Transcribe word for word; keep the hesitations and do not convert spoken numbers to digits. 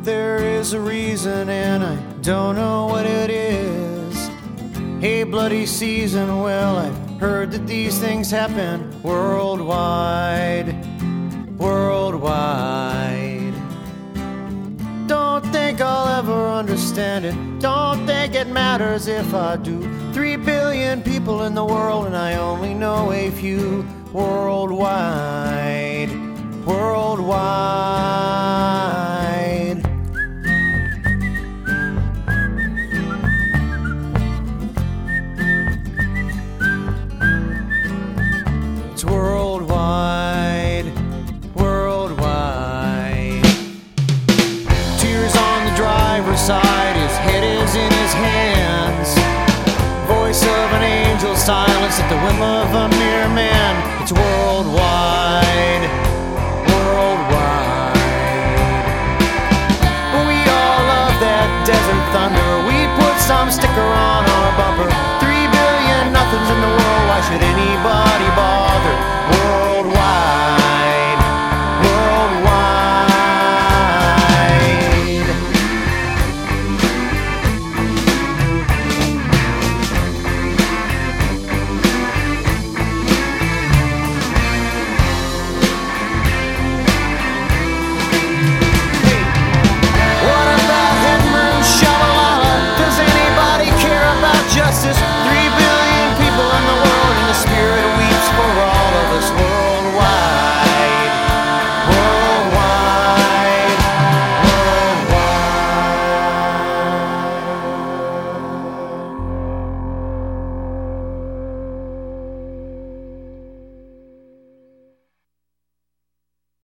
There is a reason and I don't know what it is. Hey, bloody season, well, I've heard that these things happen worldwide, worldwide. Don't think I'll ever understand it. Don't think it matters if I do. Three billion people in the world and I only know a few. Worldwide, worldwide. It's worldwide, worldwide. Tears on the driver's side, his head is in his hands. Voice of an angel silenced at the whim of a mere man. It's worldwide, worldwide. We all love that desert thunder. We put some sticker on